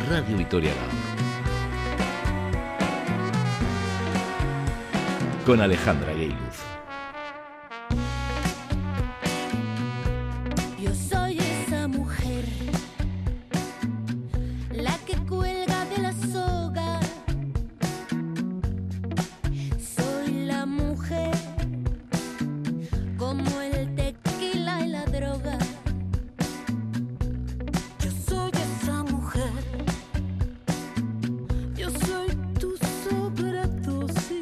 Radio Vitoria con Alejandra Gueiluz. Yo soy esa mujer, la que cuelga de la soga. Soy la mujer, como el tequila y la droga. Yo soy esa mujer, yo soy tu sobredosis.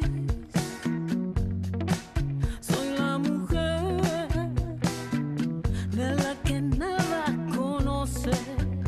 Soy la mujer de la que nada conoces.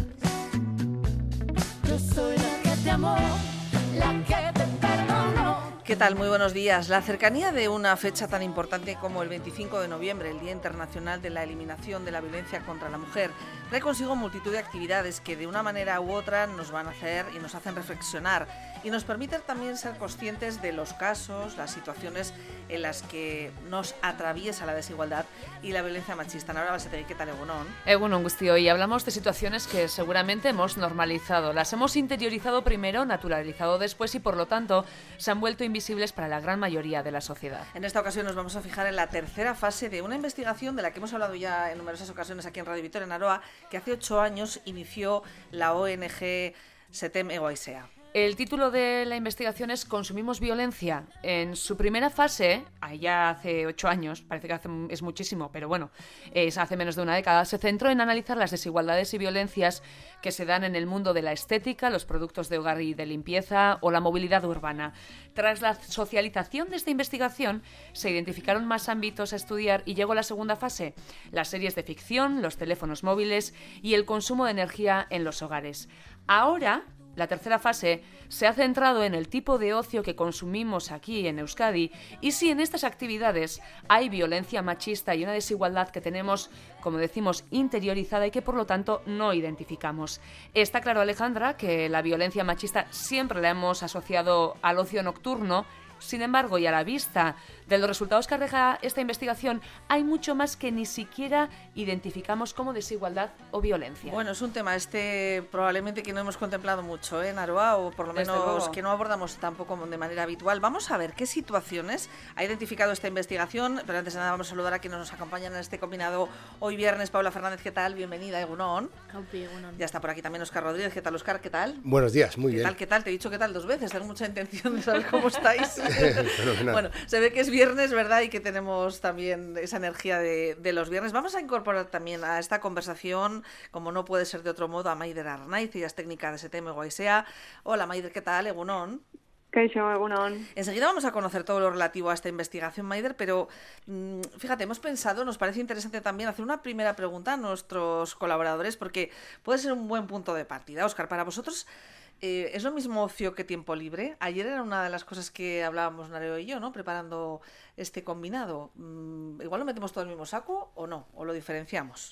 Yo soy la que te amó, la que te perdonó. ¿Qué tal? Muy buenos días. La cercanía de una fecha tan importante como el 25 de noviembre, el Día Internacional de la Eliminación de la Violencia contra la Mujer, trae consigo multitud de actividades que de una manera u otra nos van a hacer y nos hacen reflexionar y nos permiten también ser conscientes de los casos, las situaciones en las que nos atraviesa la desigualdad y la violencia machista. Ahora vas a tener que tal Egunon guztioi, hoy hablamos de situaciones que seguramente hemos normalizado, las hemos interiorizado primero, naturalizado después y por lo tanto se han vuelto invisibles para la gran mayoría de la sociedad. En esta ocasión nos vamos a fijar en la tercera fase de una investigación de la que hemos hablado ya en numerosas ocasiones aquí en Radio Vitoria en Aroa, que hace 8 años inició la ONG SETEM Egoisea. El título de la investigación es Consumimos violencia. En su primera fase, allá hace 8 años, parece que es muchísimo, pero bueno, es hace menos de una década, se centró en analizar las desigualdades y violencias que se dan en el mundo de la estética, los productos de hogar y de limpieza o la movilidad urbana. Tras la socialización de esta investigación, se identificaron más ámbitos a estudiar y llegó la segunda fase, las series de ficción, los teléfonos móviles y el consumo de energía en los hogares. Ahora, la tercera fase se ha centrado en el tipo de ocio que consumimos aquí en Euskadi y si en estas actividades hay violencia machista y una desigualdad que tenemos, como decimos, interiorizada y que por lo tanto no identificamos. Está claro, Alejandra, que la violencia machista siempre la hemos asociado al ocio nocturno. Sin embargo, y a la vista de los resultados que arroja esta investigación, hay mucho más que ni siquiera identificamos como desigualdad o violencia. Bueno, es un tema probablemente que no hemos contemplado mucho en Aroa, o por lo menos que no abordamos tampoco de manera habitual. Vamos a ver qué situaciones ha identificado esta investigación, pero antes de nada vamos a saludar a quienes nos acompañan en este combinado hoy viernes. Paula Fernández, ¿qué tal? Bienvenida, Egunon. Ya está por aquí también Óscar Rodríguez. ¿Qué tal, Óscar? ¿Qué tal? Buenos días, muy bien. ¿Qué tal? Te he dicho qué tal 2 veces, tengo mucha intención de saber cómo estáis. Bueno, se ve que es viernes, ¿verdad? Y que tenemos también esa energía de los viernes. Vamos a incorporar también a esta conversación, como no puede ser de otro modo, a Maider Arnaiz, ella es técnica de SETEM Egoisea. Hola Maider, ¿qué tal? Egunon. Kaixo, egunon. Enseguida vamos a conocer todo lo relativo a esta investigación, Maider, pero fíjate, hemos pensado, nos parece interesante también hacer una primera pregunta a nuestros colaboradores, porque puede ser un buen punto de partida. Óscar, para vosotros, ¿es lo mismo ocio que tiempo libre? Ayer era una de las cosas que hablábamos Nareo y yo, ¿no? Preparando este combinado. ¿Igual lo metemos todo en el mismo saco o no? ¿O lo diferenciamos?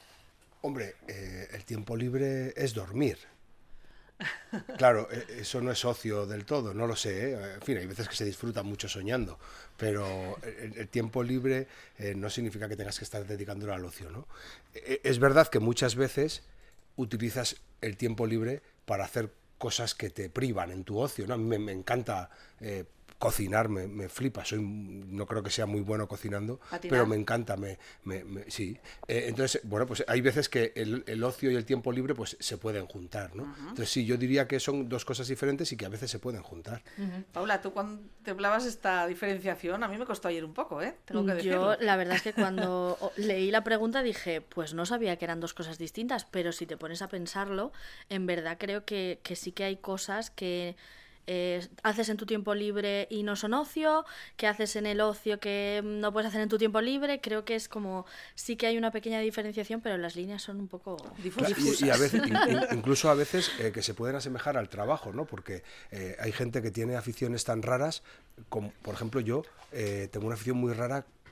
Hombre, el tiempo libre es dormir. Claro, eso no es ocio del todo, no lo sé, ¿eh? En fin, hay veces que se disfruta mucho soñando, pero el tiempo libre no significa que tengas que estar dedicándolo al ocio, ¿no? Es verdad que muchas veces utilizas el tiempo libre para hacer cosas que te privan en tu ocio, ¿no? A mí me encanta cocinar, me flipa, no creo que sea muy bueno cocinando, pero me encanta, sí. Entonces, bueno, pues hay veces que el ocio y el tiempo libre pues se pueden juntar, ¿no? Uh-huh. Entonces sí, yo diría que son 2 cosas diferentes y que a veces se pueden juntar. Uh-huh. Paula, tú cuando te hablabas esta diferenciación, a mí me costó ayer un poco, tengo que decirlo. Yo, la verdad es que cuando leí la pregunta dije, pues no sabía que eran 2 cosas distintas, pero si te pones a pensarlo, en verdad creo que sí que hay cosas que haces en tu tiempo libre y no son ocio, que haces en el ocio que no puedes hacer en tu tiempo libre. Creo que es como, sí que hay una pequeña diferenciación, pero las líneas son un poco difusas. Y a veces, incluso a veces que se pueden asemejar al trabajo, ¿no? Porque hay gente que tiene aficiones tan raras, como por ejemplo yo tengo una afición muy rara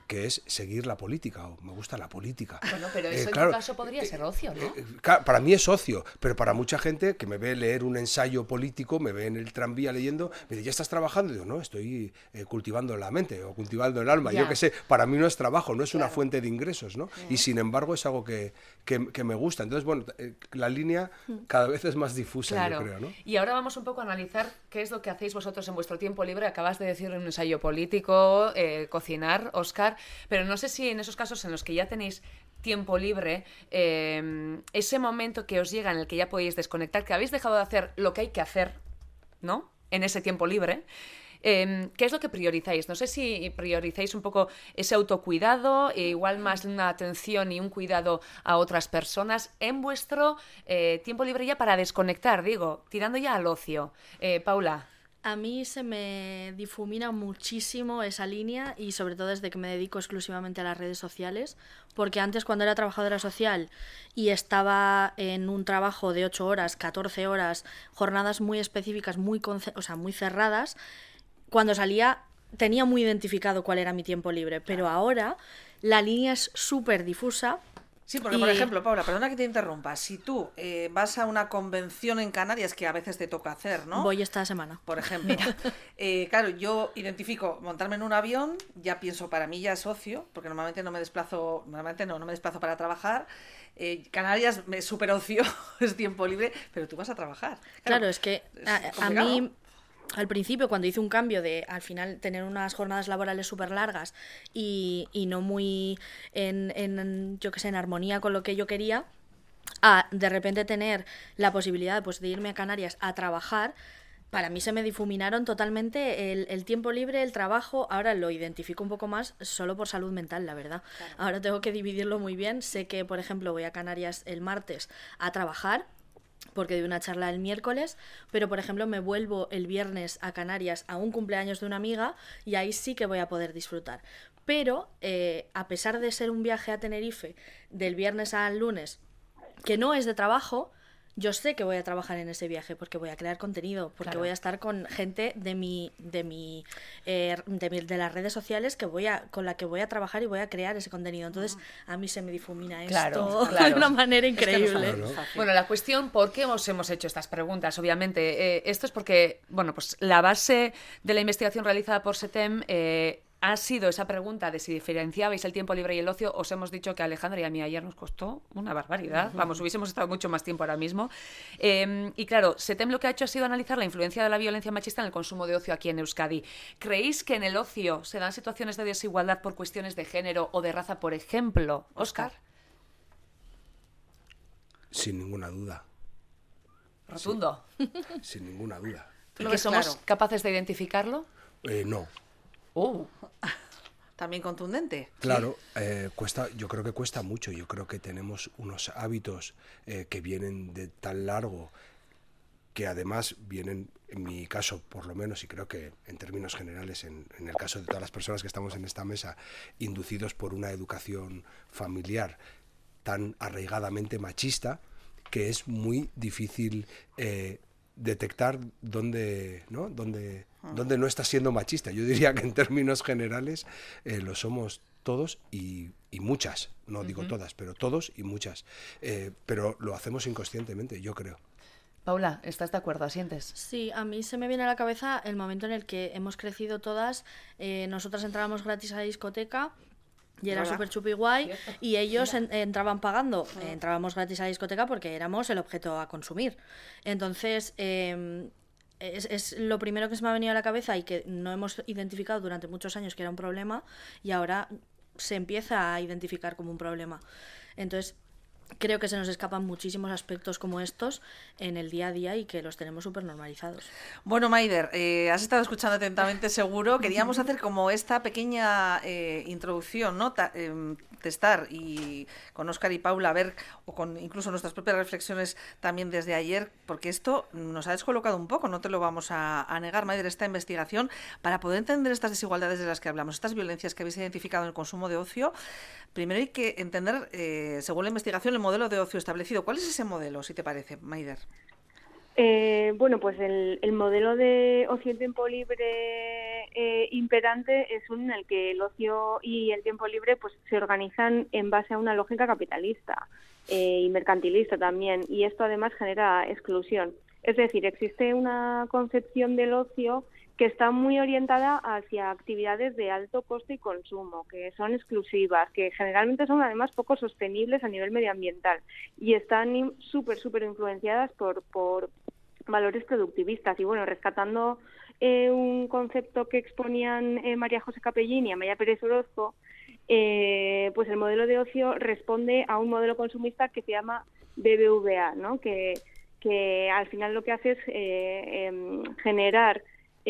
que es seguir la política, o me gusta la política. Bueno, pero eso Claro, en tu caso podría ser ocio, ¿no? Claro, para mí es ocio, pero para mucha gente que me ve leer un ensayo político, me ve en el tranvía leyendo, me dice, ¿ya estás trabajando? Y digo, no, estoy cultivando la mente o cultivando el alma. Ya. Yo qué sé, para mí no es trabajo, no es una fuente de ingresos, ¿no? Y sin embargo es algo que me gusta. Entonces, bueno, la línea cada vez es más difusa, Claro. yo creo, ¿no? Y ahora vamos un poco a analizar qué es lo que hacéis vosotros en vuestro tiempo libre. Acabas de decir un ensayo político, cocinar, Óscar, pero no sé si en esos casos en los que ya tenéis tiempo libre, ese momento que os llega en el que ya podéis desconectar, que habéis dejado de hacer lo que hay que hacer, ¿no? En ese tiempo libre. ¿Qué es lo que priorizáis? No sé si priorizáis un poco ese autocuidado, igual más una atención y un cuidado a otras personas en vuestro tiempo libre ya para desconectar, digo, tirando ya al ocio. Paula. A mí se me difumina muchísimo esa línea y sobre todo desde que me dedico exclusivamente a las redes sociales, porque antes cuando era trabajadora social y estaba en un trabajo de 8 horas, 14 horas, jornadas muy específicas, muy cerradas, cuando salía tenía muy identificado cuál era mi tiempo libre, pero ahora la línea es súper difusa. Sí, porque, por ejemplo, Paula, perdona que te interrumpa, si tú vas a una convención en Canarias, que a veces te toca hacer, ¿no? Voy esta semana. Por ejemplo. Claro, yo identifico montarme en un avión, ya pienso, para mí ya es ocio, porque normalmente no me desplazo para trabajar. Canarias es súper ocio, es tiempo libre, pero tú vas a trabajar. Claro, es que a complicado, mí... ¿no? Al principio, cuando hice un cambio de, al final, tener unas jornadas laborales súper largas y no muy yo qué sé, en armonía con lo que yo quería, a de repente tener la posibilidad pues, de irme a Canarias a trabajar, para mí se me difuminaron totalmente el tiempo libre, el trabajo. Ahora lo identifico un poco más solo por salud mental, la verdad. Claro. Ahora tengo que dividirlo muy bien. Sé que, por ejemplo, voy a Canarias el martes a trabajar, porque doy una charla el miércoles, pero por ejemplo me vuelvo el viernes a Canarias a un cumpleaños de una amiga y ahí sí que voy a poder disfrutar. Pero a pesar de ser un viaje a Tenerife del viernes al lunes, que no es de trabajo, yo sé que voy a trabajar en ese viaje porque voy a crear contenido, porque voy a estar con gente de las redes sociales con la que voy a trabajar y voy a crear ese contenido. Entonces, a mí se me difumina esto de una manera increíble. Bueno, la cuestión, ¿por qué os hemos hecho estas preguntas? Obviamente, esto es porque, bueno, pues la base de la investigación realizada por SETEM ha sido esa pregunta de si diferenciabais el tiempo libre y el ocio. Os hemos dicho que a Alejandra y a mí ayer nos costó una barbaridad. Vamos, hubiésemos estado mucho más tiempo ahora mismo. Y claro, SETEM lo que ha hecho ha sido analizar la influencia de la violencia machista en el consumo de ocio aquí en Euskadi. ¿Creéis que en el ocio se dan situaciones de desigualdad por cuestiones de género o de raza, por ejemplo? Óscar. Sin ninguna duda. Rotundo. Sí, sin ninguna duda. ¿Y que somos capaces de identificarlo? No. También contundente. Claro, yo creo que cuesta mucho. Yo creo que tenemos unos hábitos que vienen de tan largo, que además vienen, en mi caso por lo menos, y creo que en términos generales, en el caso de todas las personas que estamos en esta mesa, inducidos por una educación familiar tan arraigadamente machista, que es muy difícil detectar dónde no está siendo machista. Yo diría que en términos generales lo somos todos y muchas, no digo todas, pero todos y muchas. Pero lo hacemos inconscientemente, yo creo. Paula, ¿estás de acuerdo? ¿Asientes? Sí, a mí se me viene a la cabeza el momento en el que hemos crecido todas. Nosotras entrábamos gratis a la discoteca y era súper chupi guay, y ellos entraban pagando. Entrábamos gratis a la discoteca porque éramos el objeto a consumir. Entonces, es lo primero que se me ha venido a la cabeza y que no hemos identificado durante muchos años que era un problema, y ahora se empieza a identificar como un problema. Entonces, creo que se nos escapan muchísimos aspectos como estos en el día a día y que los tenemos súper normalizados. Bueno, Maider, has estado escuchando atentamente, seguro. Queríamos hacer como esta pequeña introducción, ¿no? Testar y con Óscar y Paula, a ver, o con incluso nuestras propias reflexiones también desde ayer, porque esto nos ha descolocado un poco, no te lo vamos a negar, Maider, esta investigación, para poder entender estas desigualdades de las que hablamos, estas violencias que habéis identificado en el consumo de ocio. Primero hay que entender, según la investigación, el modelo de ocio establecido. ¿Cuál es ese modelo, si te parece, Maider? Bueno, pues el modelo de ocio y tiempo libre imperante es un en el que el ocio y el tiempo libre pues se organizan en base a una lógica capitalista y mercantilista también, y esto además genera exclusión. Es decir, existe una concepción del ocio que está muy orientada hacia actividades de alto coste y consumo, que son exclusivas, que generalmente son además poco sostenibles a nivel medioambiental y están súper influenciadas por valores productivistas. Y bueno, rescatando un concepto que exponían María José Capellini y Amaya Pérez Orozco, pues el modelo de ocio responde a un modelo consumista que se llama BBVA, ¿no? Que al final lo que hace es generar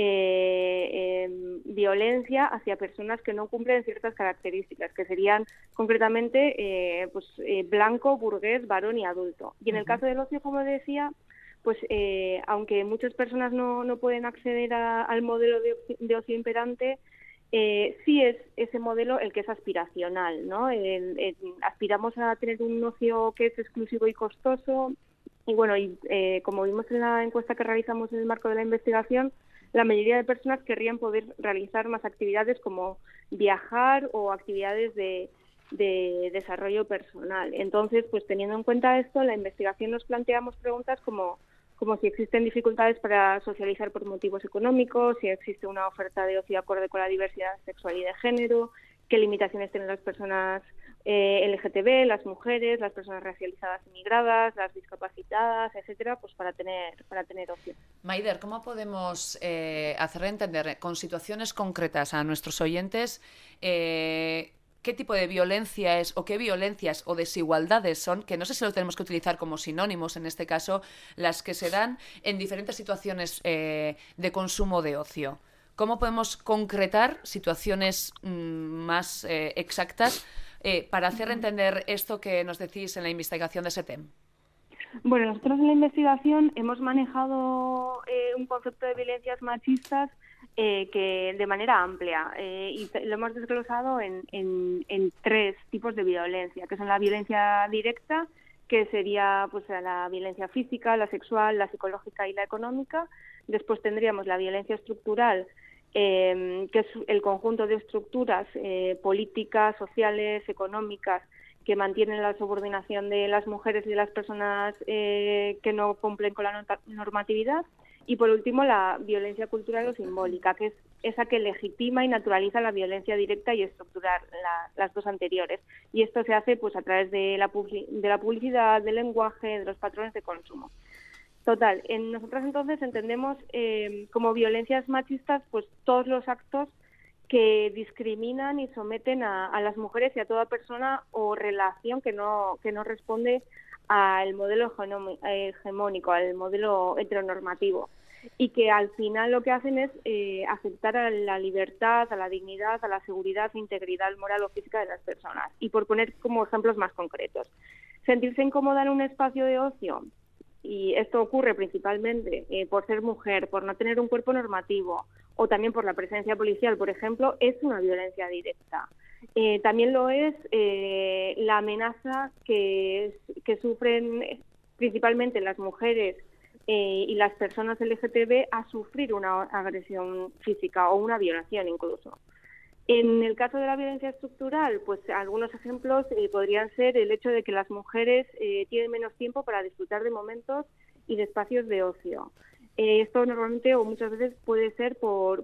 violencia hacia personas que no cumplen ciertas características, que serían concretamente blanco, burgués, varón y adulto. Y en el caso del ocio, como decía, pues aunque muchas personas no pueden acceder al modelo de ocio imperante, sí es ese modelo el que es aspiracional, ¿no? Aspiramos a tener un ocio que es exclusivo y costoso, y bueno, como vimos en la encuesta que realizamos en el marco de la investigación, la mayoría de personas querrían poder realizar más actividades como viajar o actividades de desarrollo personal. Entonces, pues teniendo en cuenta esto, en la investigación nos planteamos preguntas como si existen dificultades para socializar por motivos económicos, si existe una oferta de ocio acorde con la diversidad sexual y de género, qué limitaciones tienen las personas LGTB, las mujeres, las personas racializadas y migradas, las discapacitadas, etcétera, pues para tener ocio. Maider, ¿cómo podemos hacer entender con situaciones concretas a nuestros oyentes qué tipo de violencia es o qué violencias o desigualdades son, que no sé si lo tenemos que utilizar como sinónimos en este caso, las que se dan en diferentes situaciones de consumo de ocio? ¿Cómo podemos concretar situaciones más exactas para hacer entender esto que nos decís en la investigación de SETEM? Bueno, nosotros en la investigación hemos manejado un concepto de violencias machistas que de manera amplia y lo hemos desglosado en 3 tipos de violencia, que son la violencia directa, que sería pues la violencia física, la sexual, la psicológica y la económica. Después tendríamos la violencia estructural, que es el conjunto de estructuras políticas, sociales, económicas, que mantienen la subordinación de las mujeres y de las personas que no cumplen con la normatividad. Y por último, la violencia cultural o simbólica, que es esa que legitima y naturaliza la violencia directa y estructural, las dos anteriores. Y esto se hace pues a través de la publicidad, del lenguaje, de los patrones de consumo. Total, nosotras entonces entendemos como violencias machistas pues todos los actos que discriminan y someten a las mujeres y a toda persona o relación que no responde al modelo hegemónico, al modelo heteronormativo, y que al final lo que hacen es afectar a la libertad, a la dignidad, a la seguridad e integridad moral o física de las personas. Y por poner como ejemplos más concretos, sentirse incómoda en un espacio de ocio, y esto ocurre principalmente por ser mujer, por no tener un cuerpo normativo, o también por la presencia policial, por ejemplo, es una violencia directa. También lo es la amenaza que sufren principalmente las mujeres y las personas LGTB a sufrir una agresión física o una violación incluso. En el caso de la violencia estructural, pues algunos ejemplos podrían ser el hecho de que las mujeres tienen menos tiempo para disfrutar de momentos y de espacios de ocio. Esto normalmente o muchas veces puede ser por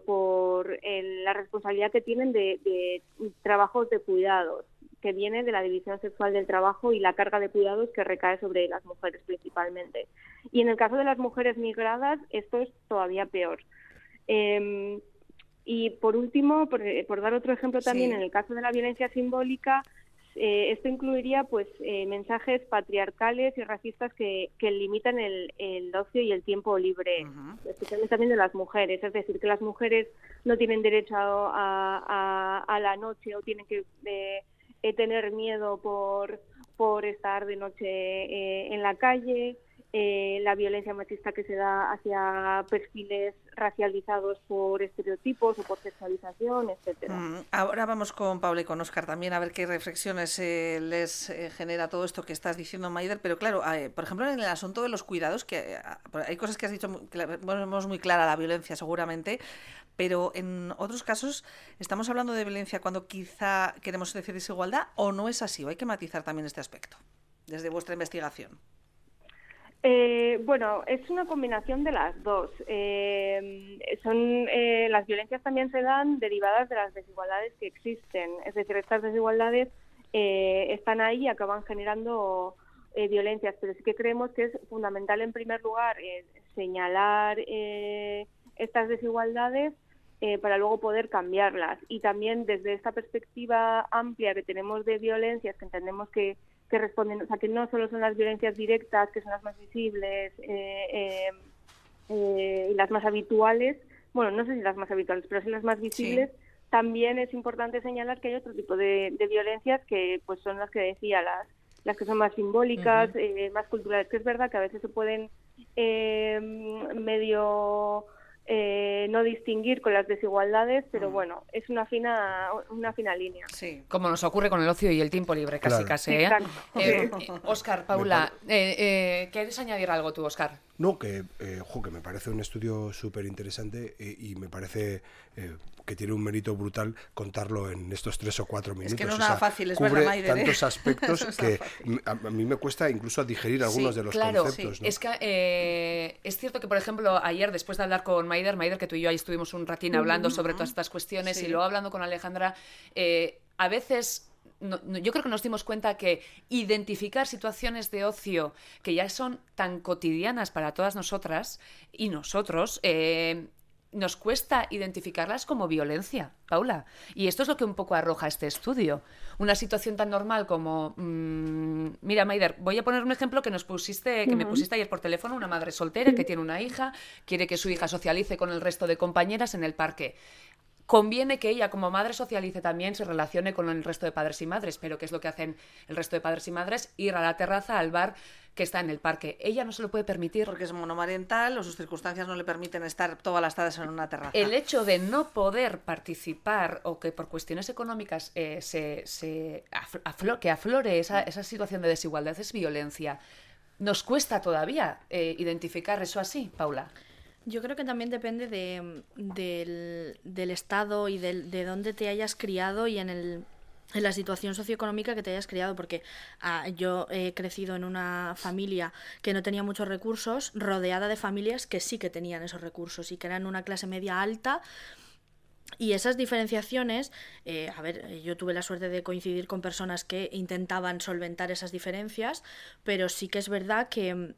la responsabilidad que tienen de trabajos de cuidados, que viene de la división sexual del trabajo y la carga de cuidados que recae sobre las mujeres principalmente. Y en el caso de las mujeres migradas, esto es todavía peor. Y por último, por dar otro ejemplo también, en el caso de la violencia simbólica, esto incluiría pues mensajes patriarcales y racistas que limitan el ocio y el tiempo libre, especialmente también de las mujeres. Es decir, que las mujeres no tienen derecho a la noche o tienen que tener miedo por estar de noche en la calle. la violencia machista que se da hacia perfiles racializados por estereotipos o por sexualización, etcétera. Ahora vamos con Paula y con Óscar también a ver qué reflexiones les genera todo esto que estás diciendo, Maider. Pero claro, por ejemplo, en el asunto de los cuidados, que hay cosas que has dicho que vemos muy clara la violencia seguramente, pero en otros casos estamos hablando de violencia cuando quizá queremos decir desigualdad, ¿o no es así? ¿O hay que matizar también este aspecto desde vuestra investigación? Bueno, es una combinación de las dos. Las violencias también se dan derivadas de las desigualdades que existen. Es decir, estas desigualdades están ahí y acaban generando violencias, pero sí que creemos que es fundamental, en primer lugar, señalar estas desigualdades para luego poder cambiarlas. Y también desde esta perspectiva amplia que tenemos de violencias, que entendemos que responden, o sea, que no solo son las violencias directas, que son las más visibles y las más habituales, bueno, no sé si las más habituales, pero sí las más visibles, sí. También es importante señalar que hay otro tipo de violencias que pues son las que decía, las que son más simbólicas, más culturales, que es verdad que a veces se pueden medio no distinguir con las desigualdades, pero bueno, es una fina línea. Sí, como nos ocurre con el ocio y el tiempo libre, casi, Claro. casi. Óscar, Paula, ¿quieres añadir algo tú, Óscar? No, que me parece un estudio súper interesante y me parece que tiene un mérito brutal contarlo en estos 3 o 4 minutos. Es que no es nada fácil, es cubre verdad, Maider, tantos aspectos que a mí me cuesta incluso digerir algunos de los conceptos. ¿No? Es que es cierto que, por ejemplo, ayer, después de hablar con Maider, que tú y yo ahí estuvimos un ratín hablando sobre todas estas cuestiones, y luego hablando con Alejandra, a veces... yo creo que nos dimos cuenta que identificar situaciones de ocio que ya son tan cotidianas para todas nosotras y nosotros, nos cuesta identificarlas como violencia, Paula. Y esto es lo que un poco arroja este estudio. Una situación tan normal como... mira, Maider, voy a poner un ejemplo que me pusiste ayer por teléfono, una madre soltera que tiene una hija, quiere que su hija socialice con el resto de compañeras en el parque. Conviene que ella, como madre, socialice también, se relacione con el resto de padres y madres, pero ¿qué es lo que hacen el resto de padres y madres? Ir a la terraza, al bar que está en el parque. Ella no se lo puede permitir. Porque es monomarental o sus circunstancias no le permiten estar todas las tardes en una terraza. El hecho de no poder participar o que por cuestiones económicas que aflore esa situación de desigualdad es violencia. Nos cuesta todavía identificar eso así, Paula. Yo creo que también depende del estado y de dónde te hayas criado y en la situación socioeconómica que te hayas criado, porque yo he crecido en una familia que no tenía muchos recursos, rodeada de familias que sí que tenían esos recursos y que eran una clase media alta. Y esas diferenciaciones, yo tuve la suerte de coincidir con personas que intentaban solventar esas diferencias, pero sí que es verdad que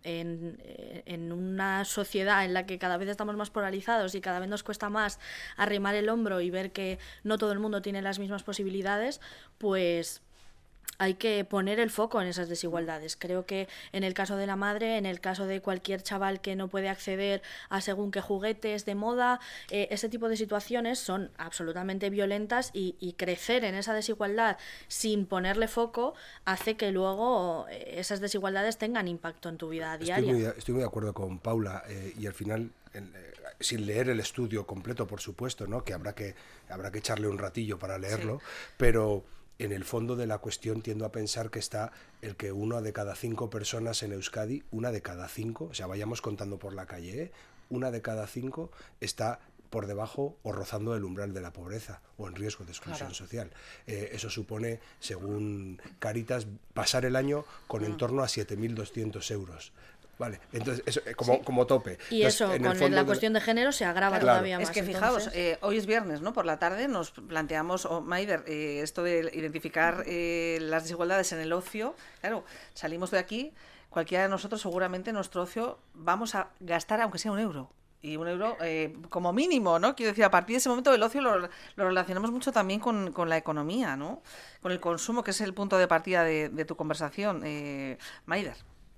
en una sociedad en la que cada vez estamos más polarizados y cada vez nos cuesta más arrimar el hombro y ver que no todo el mundo tiene las mismas posibilidades, pues... hay que poner el foco en esas desigualdades. Creo que en el caso de la madre, en el caso de cualquier chaval que no puede acceder a según qué juguetes de moda, ese tipo de situaciones son absolutamente violentas y crecer en esa desigualdad sin ponerle foco hace que luego esas desigualdades tengan impacto en tu vida diaria. Estoy muy de acuerdo con Paula y al final... sin leer el estudio completo, por supuesto, ¿no? Que habrá que echarle un ratillo para leerlo, pero... en el fondo de la cuestión tiendo a pensar que está el que 1 de cada 5 personas en Euskadi, 1 de cada 5, o sea, vayamos contando por la calle, 1 de cada 5 está por debajo o rozando el umbral de la pobreza o en riesgo de exclusión social. Eso supone, según Cáritas, pasar el año con en torno a 7.200 euros. Vale, entonces eso como tope. Y entonces, eso, con la cuestión de género se agrava todavía más. Es que fijaos, hoy es viernes, ¿no? Por la tarde nos planteamos, Maider, esto de identificar las desigualdades en el ocio. Claro, salimos de aquí, cualquiera de nosotros seguramente en nuestro ocio vamos a gastar aunque sea €1. Y €1 como mínimo, ¿no? Quiero decir, a partir de ese momento el ocio lo relacionamos mucho también con la economía, ¿no? Con el consumo, que es el punto de partida de tu conversación, Maider.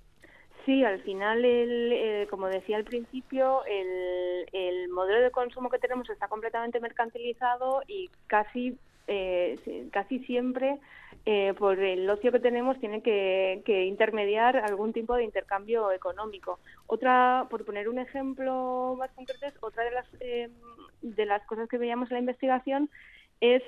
Sí, al final, como decía al principio, el modelo de consumo que tenemos está completamente mercantilizado y casi siempre por el ocio que tenemos, tiene que intermediar algún tipo de intercambio económico. Otra, por poner un ejemplo más concreto, otra de las cosas que veíamos en la investigación es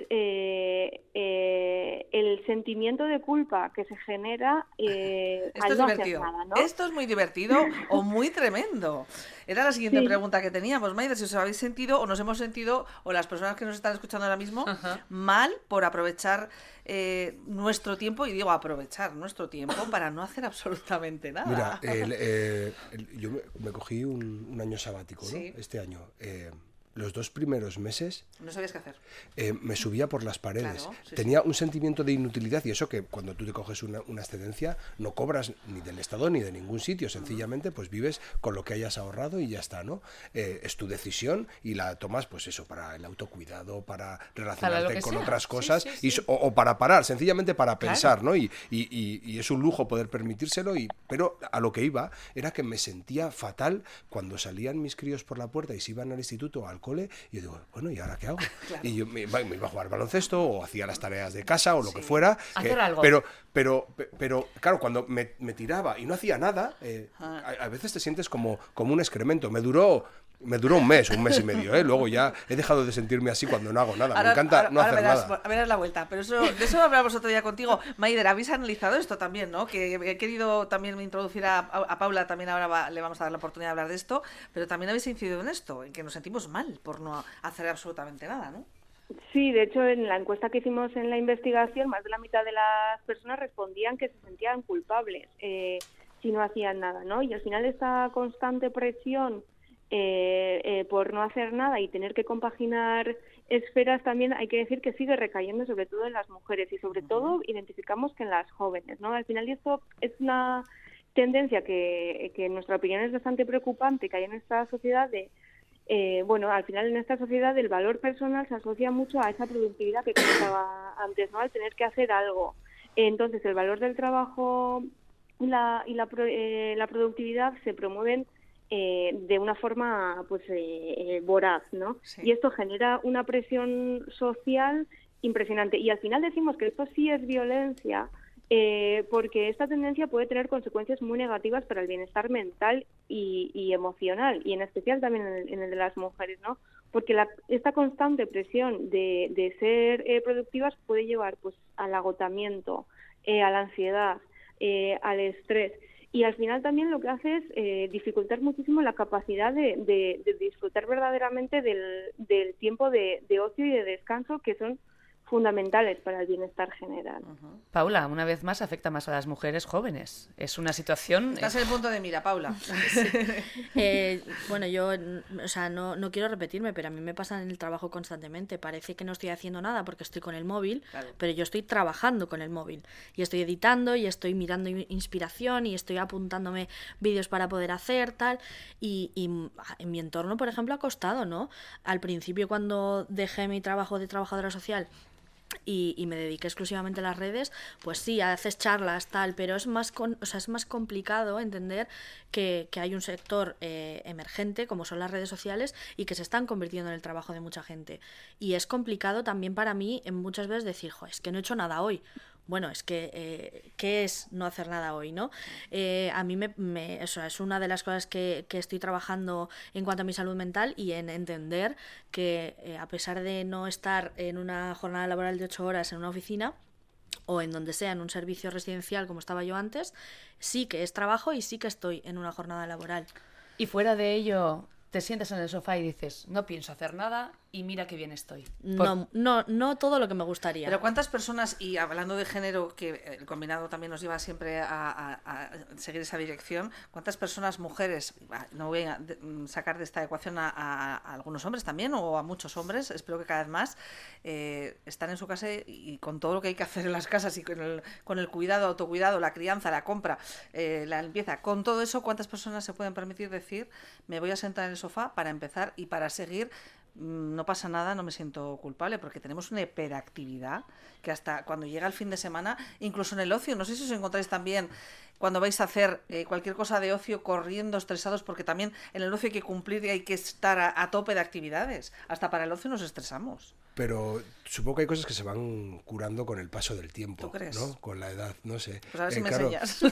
el sentimiento de culpa que se genera Esto al es no divertido. hacer nada, ¿no? Esto es muy divertido o muy tremendo. Era la siguiente Sí. pregunta que teníamos, Maider, si os habéis sentido o nos hemos sentido, o las personas que nos están escuchando ahora mismo, mal por aprovechar nuestro tiempo, y digo aprovechar nuestro tiempo para no hacer absolutamente nada. Mira, yo me cogí un año sabático, ¿no? Sí. Este año. Los 2 primeros meses No sabías qué hacer. me subía por las paredes. Claro, sí, Tenía un sentimiento de inutilidad, y eso que cuando tú te coges una excedencia no cobras ni del Estado ni de ningún sitio, sencillamente pues vives con lo que hayas ahorrado y ya está, ¿no? Es tu decisión y la tomas pues eso, para el autocuidado, para relacionarte que con sea. otras cosas, Sí, sí. o para parar, sencillamente para Claro. pensar, ¿no? Y es un lujo poder permitírselo, pero a lo que iba era que me sentía fatal cuando salían mis críos por la puerta y se iban al instituto o al cole, y yo digo, bueno, ¿y ahora qué hago? Claro. Y yo me iba a jugar baloncesto o hacía las tareas de casa o lo que fuera. Hacer algo. Pero claro, cuando me tiraba y no hacía nada, a veces te sientes como un excremento. Me duró un mes y medio, ¿eh? Luego ya he dejado de sentirme así cuando no hago nada. Me encanta no hacer nada. Verás la vuelta, pero de eso hablamos otro día contigo. Maider, habéis analizado esto también, ¿no? Que he querido también introducir a Paula, también ahora le vamos a dar la oportunidad de hablar de esto, pero también habéis incidido en esto, en que nos sentimos mal por no hacer absolutamente nada, ¿no? Sí, de hecho, en la encuesta que hicimos en la investigación, más de la mitad de las personas respondían que se sentían culpables si no hacían nada, ¿no? Y al final esta constante presión por no hacer nada y tener que compaginar esferas, también hay que decir que sigue recayendo sobre todo en las mujeres, y sobre todo identificamos que en las jóvenes, ¿no? Al final, y esto es una tendencia que en nuestra opinión es bastante preocupante, que hay en esta sociedad al final en esta sociedad el valor personal se asocia mucho a esa productividad que comentaba antes, ¿no? Al tener que hacer algo. Entonces el valor del trabajo y la productividad se promueven de una forma voraz, ¿no? Sí. Y esto genera una presión social impresionante. Y al final decimos que esto sí es violencia, porque esta tendencia puede tener consecuencias muy negativas para el bienestar mental y emocional, y en especial también en el de las mujeres, ¿no? Porque esta constante presión de ser productivas puede llevar pues al agotamiento, a la ansiedad, al estrés. Y al final también lo que hace es dificultar muchísimo la capacidad de disfrutar verdaderamente del tiempo de ocio y de descanso, que son fundamentales para el bienestar general. Paula, una vez más afecta más a las mujeres jóvenes. Es una situación... Estás en el punto de mira, Paula. Bueno, yo, o sea, no quiero repetirme, pero a mí me pasa en el trabajo constantemente. Parece que no estoy haciendo nada porque estoy con el móvil, Claro. pero yo estoy trabajando con el móvil. Y estoy editando, y estoy mirando inspiración, y estoy apuntándome vídeos para poder hacer, tal. Y en mi entorno, por ejemplo, ha costado, ¿no? Al principio, cuando dejé mi trabajo de trabajadora social y me dediqué exclusivamente a las redes, pues sí, haces charlas, tal, pero es más complicado entender que hay un sector emergente, como son las redes sociales, y que se están convirtiendo en el trabajo de mucha gente. Y es complicado también para mí muchas veces decir, es que no he hecho nada hoy. Bueno, es que, ¿qué es no hacer nada hoy, no? A mí eso es una de las cosas que estoy trabajando en cuanto a mi salud mental, y en entender que a pesar de no estar en una jornada laboral de 8 horas en una oficina, o en donde sea, en un servicio residencial como estaba yo antes, sí que es trabajo y sí que estoy en una jornada laboral. Y fuera de ello, te sientas en el sofá y dices, no pienso hacer nada y mira qué bien estoy. No todo lo que me gustaría. Pero ¿cuántas personas, y hablando de género, que el combinado también nos lleva siempre a seguir esa dirección, cuántas personas, mujeres, no voy a sacar de esta ecuación a algunos hombres también, o a muchos hombres, espero que cada vez más, están en su casa y con todo lo que hay que hacer en las casas, y con el cuidado, autocuidado, la crianza, la compra, la limpieza, con todo eso, ¿cuántas personas se pueden permitir decir, me voy a sentar en el sofá para empezar y para seguir? No pasa nada, no me siento culpable, porque tenemos una hiperactividad que hasta cuando llega el fin de semana, incluso en el ocio, no sé si os encontráis también cuando vais a hacer cualquier cosa de ocio corriendo, estresados, porque también en el ocio hay que cumplir y hay que estar a tope de actividades. Hasta para el ocio nos estresamos. Pero supongo que hay cosas que se van curando con el paso del tiempo, ¿Tú crees? ¿no? Con la edad, no sé. Pues a ver si me claro, enseñas.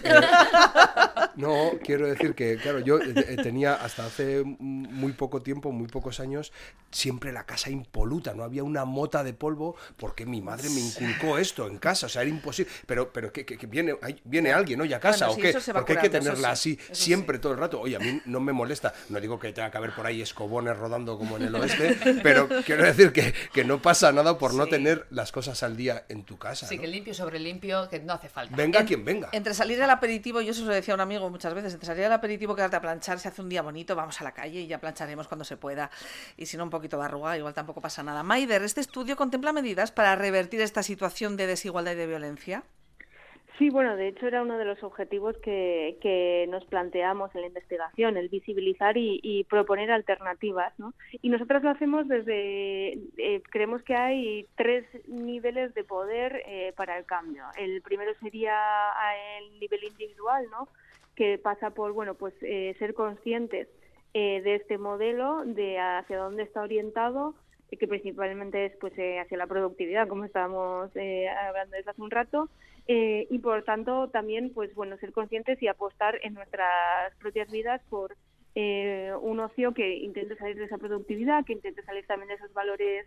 no, quiero decir que, claro, yo tenía hasta hace muy poco tiempo, muy pocos años, siempre la casa impoluta, no había una mota de polvo porque mi madre me inculcó esto en casa, o sea, era imposible. Pero que viene alguien hoy a casa, Bueno, ¿o sí, qué? eso se va Porque hay que curando, eso tenerla sí, así eso siempre, sí. todo el rato. Oye, a mí no me molesta, no digo que tenga que haber por ahí escobones rodando como en el oeste, pero quiero decir que no pasa nada por no Sí. tener las cosas al día en tu casa, Sí, ¿no? que limpio sobre limpio, que no hace falta. Venga quien venga. Entre salir al aperitivo, yo eso lo decía a un amigo muchas veces, entre salir al aperitivo, quedarte a planchar, si hace un día bonito, vamos a la calle y ya plancharemos cuando se pueda. Y si no, un poquito de arruga, igual tampoco pasa nada. Maider, ¿este estudio contempla medidas para revertir esta situación de desigualdad y de violencia? Sí, bueno, de hecho era uno de los objetivos que nos planteamos en la investigación, el visibilizar y proponer alternativas, ¿no? Y nosotros lo hacemos desde, creemos que hay 3 niveles de poder para el cambio. El primero sería el nivel individual, ¿no? Que pasa por, bueno, pues ser conscientes de este modelo, de hacia dónde está orientado, que principalmente es pues hacia la productividad, como estábamos hablando desde hace un rato, y por tanto también pues bueno, ser conscientes y apostar en nuestras propias vidas por un ocio que intente salir de esa productividad, que intente salir también de esos valores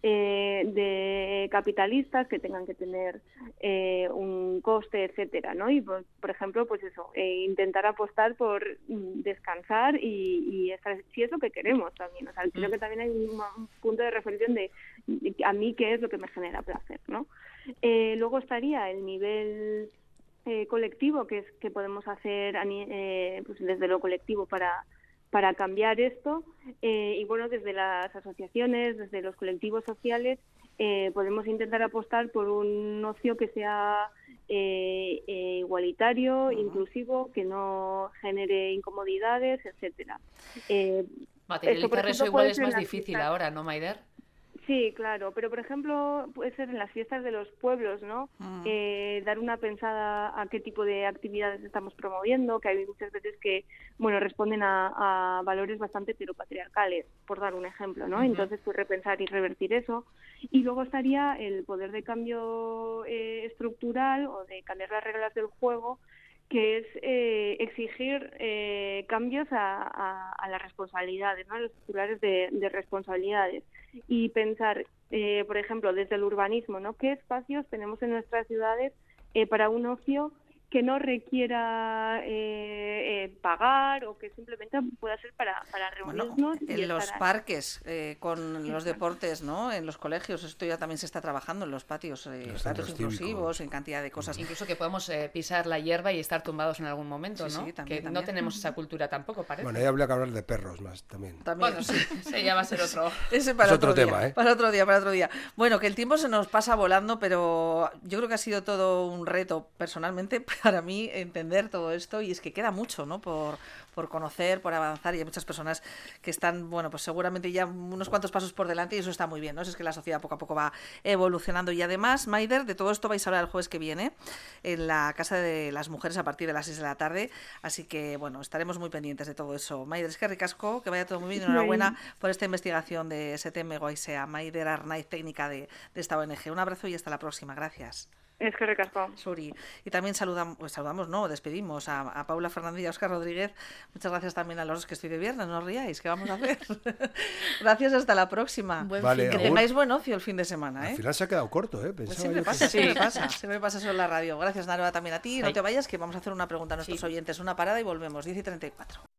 de capitalistas que tengan que tener un coste, etcétera, ¿no? Y por ejemplo, pues eso, intentar apostar por descansar y estar, si es lo que queremos también. O sea, creo que también hay un punto de reflexión de a mí qué es lo que me genera placer, ¿no? Luego estaría el nivel colectivo, que es que podemos hacer pues desde lo colectivo para cambiar esto, y bueno, desde las asociaciones, desde los colectivos sociales, podemos intentar apostar por un ocio que sea igualitario, inclusivo, que no genere incomodidades, etcétera. Materializar eso igual es más difícil ahora, ¿no, Maider? Sí, claro, pero por ejemplo puede ser en las fiestas de los pueblos, ¿no? Dar una pensada a qué tipo de actividades estamos promoviendo, que hay muchas veces que, bueno, responden a valores bastante heteropatriarcales, por dar un ejemplo, ¿no? Entonces, pues repensar y revertir eso. Y luego estaría el poder de cambio estructural o de cambiar las reglas del juego, que es exigir cambios a las responsabilidades, ¿no? A los titulares de responsabilidades, y pensar, por ejemplo, desde el urbanismo, ¿no? ¿Qué espacios tenemos en nuestras ciudades para un ocio que no requiera pagar o que simplemente pueda ser para reunirnos? Bueno, y en los estar ahí? parques, con los deportes, ¿no? En los colegios, esto ya también se está trabajando, en los patios, Los patios centros inclusivos, cívicos. en cantidad de cosas. Incluso que podemos pisar la hierba y estar tumbados en algún momento, Sí, ¿no? sí, también, que también. no tenemos esa cultura tampoco, parece. Bueno, ahí habría que hablar de perros más también. También. Bueno, sí, ese ya va a ser otro. Ese para Es otro día, tema, ¿eh? Para otro día, para otro día. Bueno, que el tiempo se nos pasa volando, pero yo creo que ha sido todo un reto personalmente para mí entender todo esto, y es que queda mucho, ¿no? Por conocer, por avanzar, y hay muchas personas que están, bueno, pues seguramente ya unos cuantos pasos por delante, y eso está muy bien, ¿no? Es que la sociedad poco a poco va evolucionando. Y además, Maider, de todo esto vais a hablar el jueves que viene en la Casa de las Mujeres a partir de las 6 de la tarde, así que, bueno, estaremos muy pendientes de todo eso. Maider, es que ricasco, que vaya todo muy bien, enhorabuena por esta investigación de STM Goaisea. Maider Arnaiz, técnica de esta ONG. Un abrazo y hasta la próxima. Gracias. Es que recasco. Suri. Y también despedimos a Paula Fernández y a Óscar Rodríguez. Muchas gracias también a los que estoy de viernes, no os riáis, ¿qué vamos a hacer? Gracias, hasta la próxima. Vale, Que agur. tengáis buen ocio el fin de semana, ¿eh? Al final se ha quedado corto, ¿eh? Pues Pensaba siempre yo pasa, que... siempre pasa eso en la radio. Gracias, Narva, también a ti. No te vayas, que vamos a hacer una pregunta a nuestros oyentes, una parada y volvemos, 10:34.